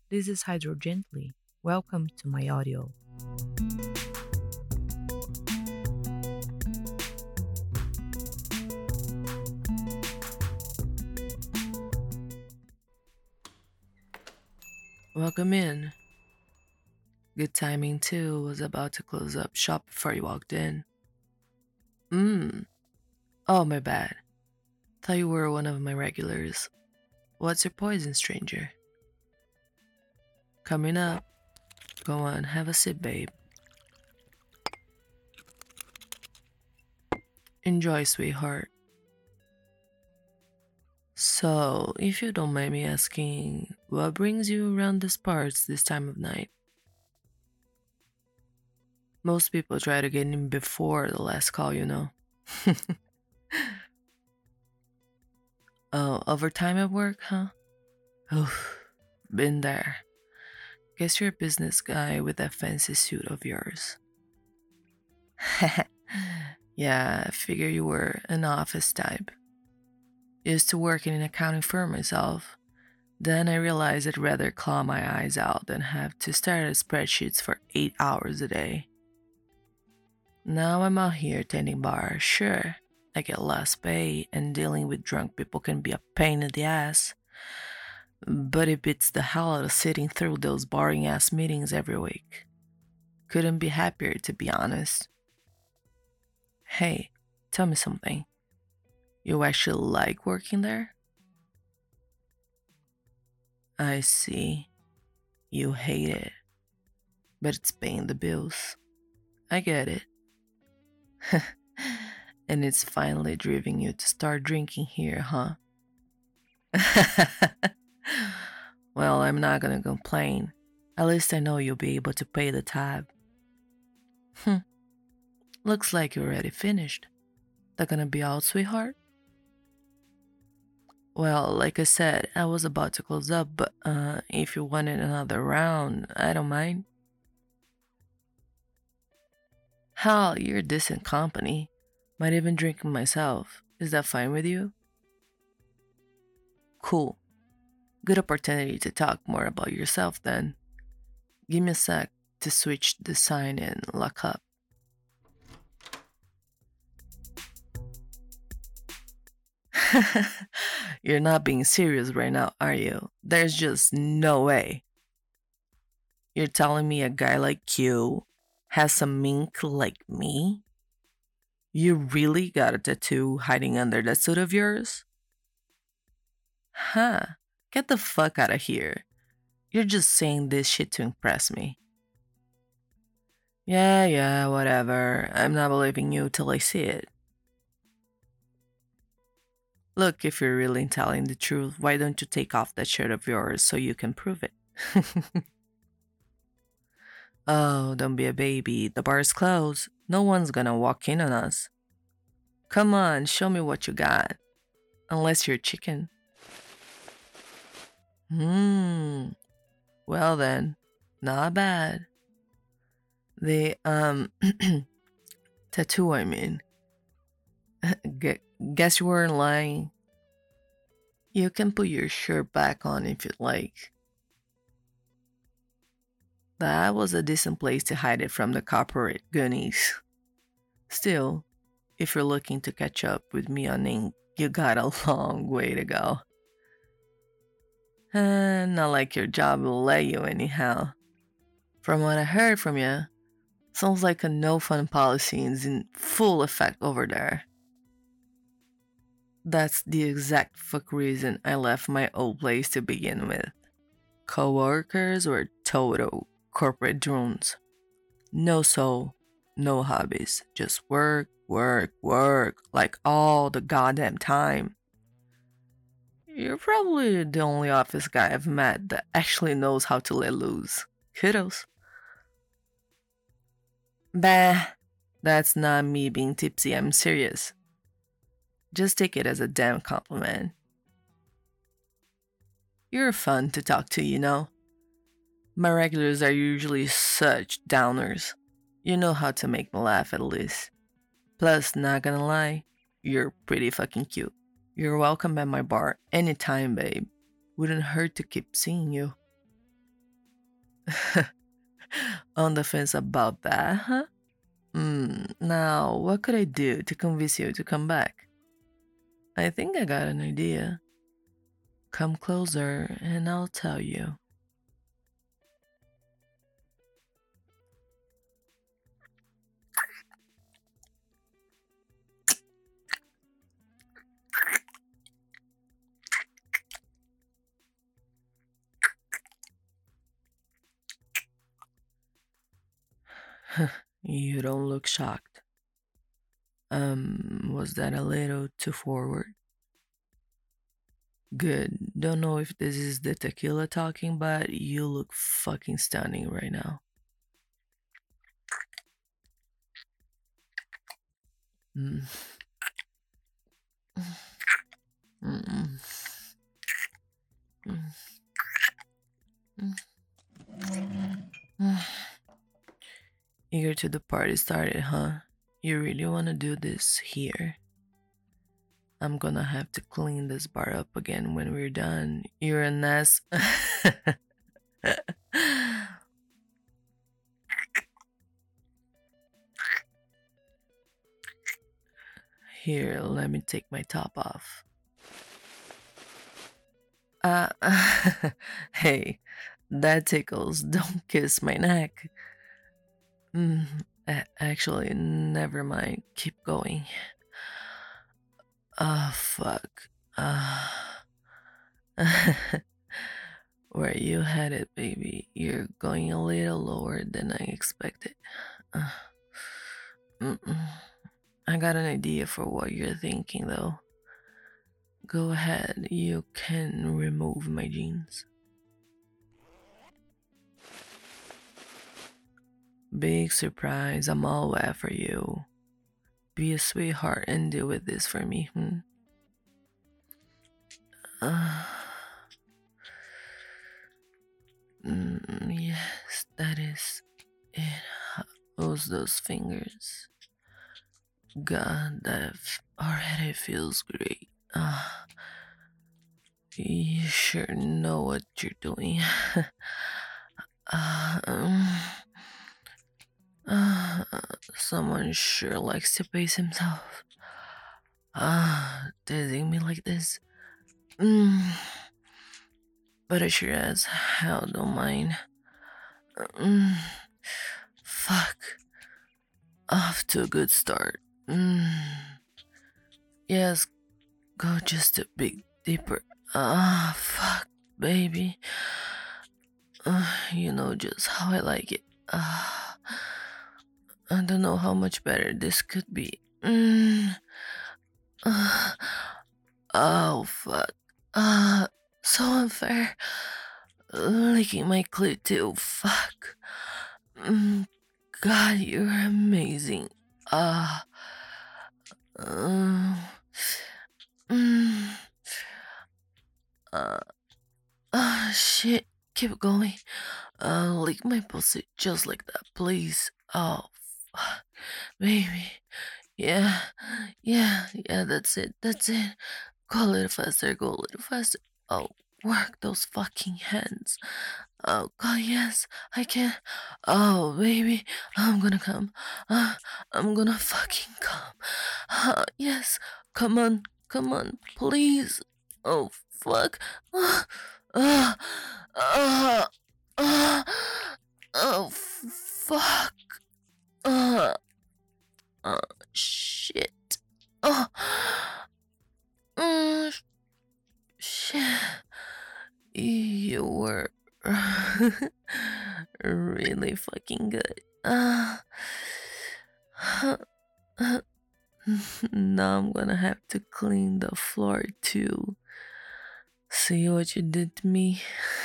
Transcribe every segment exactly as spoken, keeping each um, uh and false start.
This is Hydro Gently. Welcome to my audio. Welcome in. Good timing too. Was about to close up shop before you walked in. Mmm. Oh, my bad. Thought you were one of my regulars. What's your poison, stranger? Coming up. Go on, have a sip, babe. Enjoy, sweetheart. So, if you don't mind me asking, what brings you around these parts this time of night? Most people try to get in before the last call, you know. Oh, overtime at work, huh? Oof, been there. Guess you're a business guy with that fancy suit of yours. Yeah, I figure you were an office type. Used to work in an accounting firm myself. Then I realized I'd rather claw my eyes out than have to stare at spreadsheets for eight hours a day. Now I'm out here tending bar. Sure, I get less pay, and dealing with drunk people can be a pain in the ass. But it beats the hell out of sitting through those boring ass meetings every week. Couldn't be happier, to be honest. Hey, tell me something. You actually like working there? I see. You hate it, but it's paying the bills. I get it. And it's finally driving you to start drinking here, huh? Well, I'm not gonna complain. At least I know you'll be able to pay the tab. Hmm, looks like you're already finished. That gonna be all, sweetheart? Well, like I said, I was about to close up, but uh, if you wanted another round, I don't mind. Hell, you're decent company. Might even drink myself. Is that fine with you? Cool. Good opportunity to talk more about yourself then. Give me a sec to switch the sign and lock up. You're not being serious right now, are you? There's just no way. You're telling me a guy like you has some mink like me? You really got a tattoo hiding under that suit of yours? Huh. Get the fuck out of here. You're just saying this shit to impress me. Yeah, yeah, whatever. I'm not believing you till I see it. Look, if you're really telling the truth, why don't you take off that shirt of yours so you can prove it? Oh, don't be a baby. The bar's closed. No one's gonna walk in on us. Come on, show me what you got. Unless you're chicken. Hmm. Well then, not bad. The, um, tattoo, I mean. Gu- Guess you weren't lying. You can put your shirt back on if you'd like. That was a decent place to hide it from the corporate goonies. Still, if you're looking to catch up with me on ink, you got a long way to go. Uh, not like your job will let you anyhow. From what I heard from you, sounds like a no fun policy is in full effect over there. That's the exact fuck reason I left my old place to begin with. Coworkers were total corporate drones. No soul, no hobbies, just work, work, work, like all the goddamn time. You're probably the only office guy I've met that actually knows how to let loose. Kudos. Bah, that's not me being tipsy, I'm serious. Just take it as a damn compliment. You're fun to talk to, you know. My regulars are usually such downers. You know how to make me laugh at least. Plus, not gonna lie, you're pretty fucking cute. You're welcome at my bar anytime, babe. Wouldn't hurt to keep seeing you. On the fence about that, huh? Mm, now, what could I do to convince you to come back? I think I got an idea. Come closer and I'll tell you. You don't look shocked. Um, was that a little too forward? Good. Don't know if this is the tequila talking, but you look fucking stunning right now. Mm. Mm. Mm. Mm. Eager to the party started, huh? You really want to do this here? I'm gonna have to clean this bar up again when we're done. You're a mess. Here, let me take my top off. Uh, hey, that tickles. Don't kiss my neck. Mm, a- actually, never mind. Keep going. Ah, fuck. Ah. Where you headed, baby? You're going a little lower than I expected. Uh, mm-mm. I got an idea for what you're thinking, though. Go ahead, you can remove my jeans. Big surprise, I'm all wet for you. Be a sweetheart and deal with this for me, hmm? Uh, mm, yes, that is it. How's those fingers? God, that f- already feels great. Uh, you sure know what you're doing. uh, um, uh, someone sure likes to pace himself. Ah, teasing me like this. Mm, but I sure as hell don't mind. Mm, fuck. Off to a good start. Mm, yes, go just a bit deeper. Ah, fuck, baby. Uh, you know just how I like it. Ah, I don't know how much better this could be. Mm, ah, oh, fuck. Ah, so unfair. Licking my clit too. Fuck. Mm, God, you're amazing. Ah. Uh, mm, uh, ah, shit. Keep going. Uh, lick my pussy just like that, please. Oh, fuck. Baby. Yeah. Yeah. Yeah, that's it. That's it. Go a little faster. Go a little faster. Oh, work those fucking hands. Oh, God, yes, I can. Oh, baby, I'm gonna come. Uh, I'm gonna fucking come. Uh, yes, come on, come on, please. Oh, fuck. Uh, uh, uh, uh, oh, fuck. Uh, uh, shit. Oh, uh, shit. You were really fucking good. Uh, now I'm gonna have to clean the floor too. See what you did to me?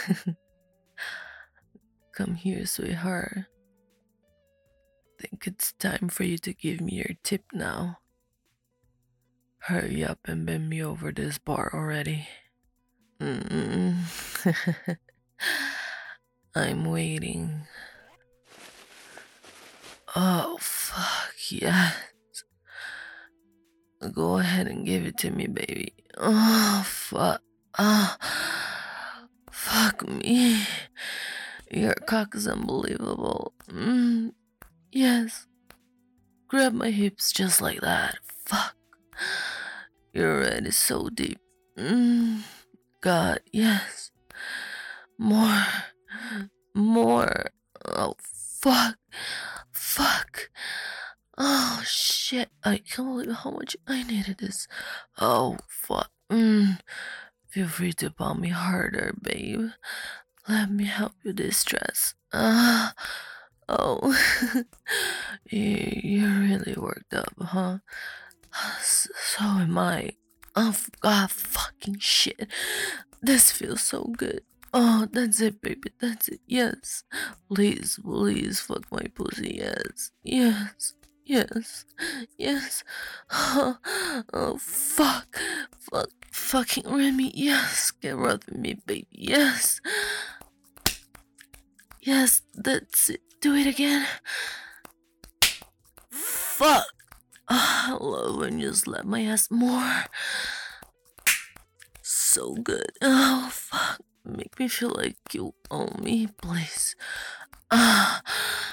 Come here, sweetheart. Think it's time for you to give me your tip now. Hurry up and bend me over this bar already. Mm-mm. I'm waiting. Oh, fuck, yeah. Go ahead and give it to me, baby. Oh, fuck. Ah, fuck me. Your cock is unbelievable. Mm, yes. Grab my hips just like that. Fuck. Your red is so deep. Mm, God, yes. More. More. Oh, fuck. Fuck. Oh, shit. I can't believe how much I needed this. Oh, fuck. Mm. Feel free to palm me harder, babe. Let me help you distress. Ah. Oh. You- You're really worked up, huh? S- So am I. Oh, f- God, fucking shit. This feels so good. Oh, that's it, baby. That's it. Yes. Please, please fuck my pussy. Yes. Yes. Yes. Yes. Oh, fuck. Fuck. Fucking Remy. Yes. Get rid of me, baby. Yes. Yes. That's it. Do it again. Fuck. Ah, I love when you slap my ass more. So good. Oh, fuck. Make me feel like you own me, please. Ah.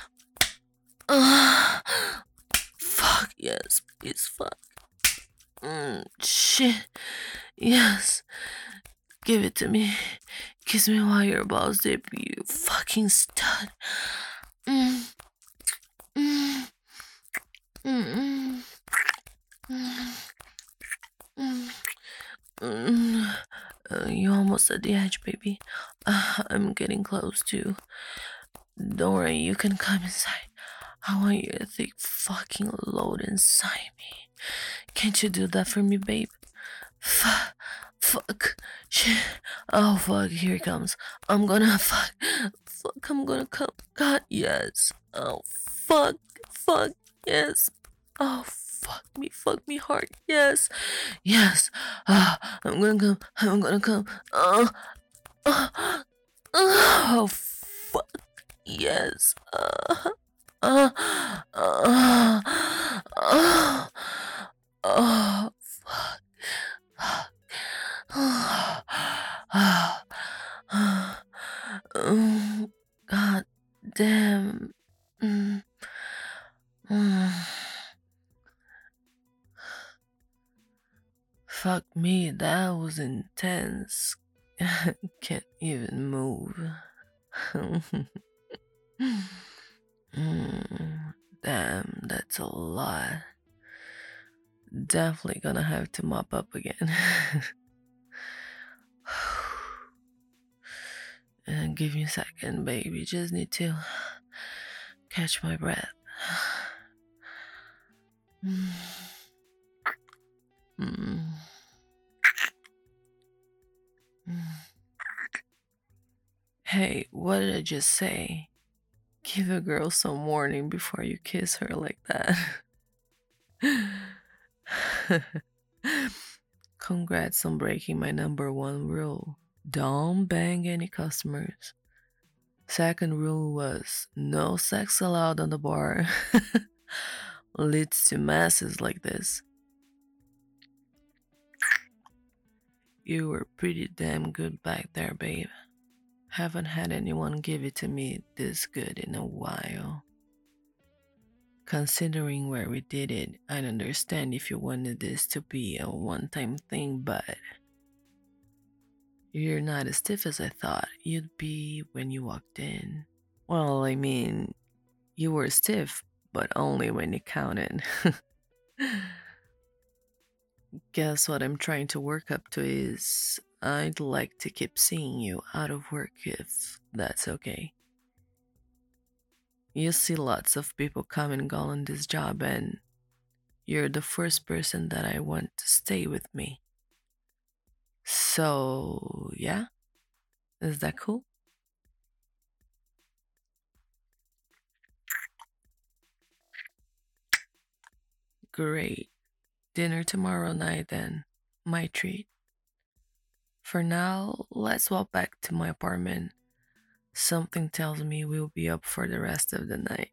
Ah. Fuck, yes, please, fuck. Mm, shit. Yes. Give it to me. Kiss me while your balls dip, you fucking stud. Mm. Mm. Mm. Mm. Mm. Mm. Uh, you almost at the edge, baby. Uh, I'm getting close too. Don't worry, you can come inside. I want your thick fucking load inside me. Can't you do that for me, babe? Fuck. Fuck. Shit. Oh, fuck. Here it comes. I'm gonna fuck. Fuck. I'm gonna come. God, yes. Oh, fuck. Fuck. Yes. Oh, fuck me. Fuck me hard. Yes. Yes. Ah, I'm gonna come. I'm gonna come. Oh, oh, oh fuck. Yes. Uh, uh, uh, uh, oh, fuck. Mm, God damn. Mm, mm. Fuck me, that was intense. Can't even move. Mm, damn, that's a lot. Definitely gonna have to mop up again. And give me a second, baby. Just need to catch my breath. Mm. Mm. Mm. Hey, what did I just say? Give a girl some warning before you kiss her like that. Congrats on breaking my number one rule. Don't bang any customers. Second rule was no sex allowed on the bar. Leads to messes like this. You were pretty damn good back there, babe. Haven't had anyone give it to me this good in a while. Considering where we did it, I'd understand if you wanted this to be a one time thing, but you're not as stiff as I thought you'd be when you walked in. Well, I mean, you were stiff, but only when you counted. Guess what I'm trying to work up to is I'd like to keep seeing you out of work if that's okay. You see lots of people come and go on this job, and you're the first person that I want to stay with me. So, yeah, is that cool? Great. Dinner tomorrow night, then. My treat. For now, let's walk back to my apartment. Something tells me we'll be up for the rest of the night.